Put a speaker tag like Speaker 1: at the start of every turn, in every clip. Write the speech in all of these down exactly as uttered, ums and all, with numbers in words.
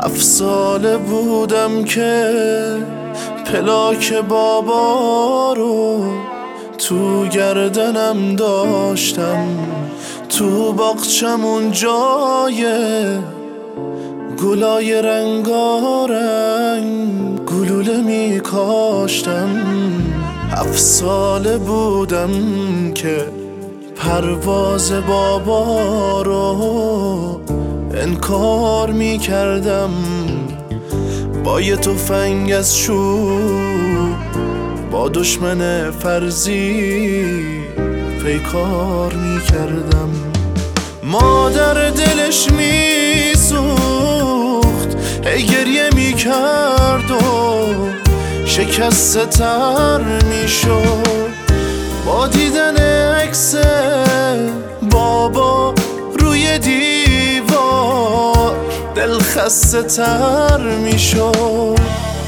Speaker 1: هفت ساله بودم که پلاک بابا رو تو گردنم داشتم، تو باغچمون جای گلای رنگارنگ گلوله می کاشتم. هفت ساله بودم که پرواز بابا رو انکار می کردم، با یه تفنگ از چوب با دشمن فرضی پیکار می کردم. مادر دلش می سوخت، هی گریه می کرد و شکسته تر می شد با دیدن عکس بابا روی دیوار. دل خسته تر می شد.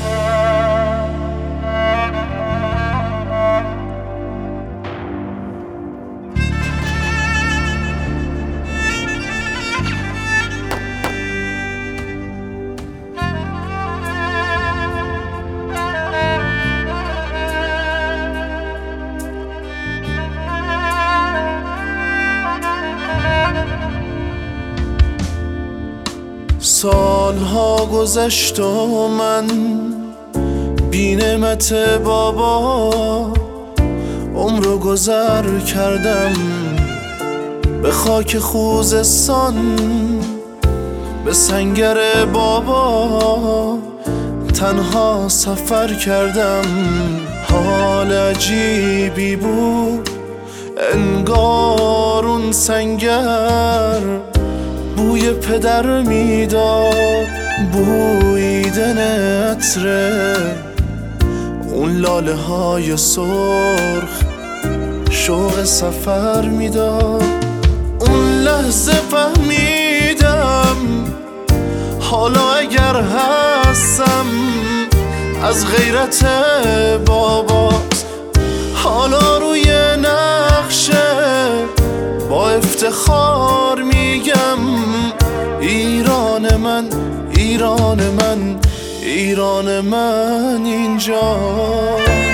Speaker 1: سالها گذشت و من بی نعمت بابا عمرو گذر کردم. به خاک خوزستان به سنگر بابا تنها سفر کردم. حال عجیبی بود، انگار اون سنگر بوی پدر میداد، بویدن عطر اون لاله های سرخ شوق سفر میداد. اون لحظه فهمیدم حالا اگر هستم از غیرت باباست. حالا روی نقشه با افتخار میگم ایران من، ایران من، ایران من اینجا.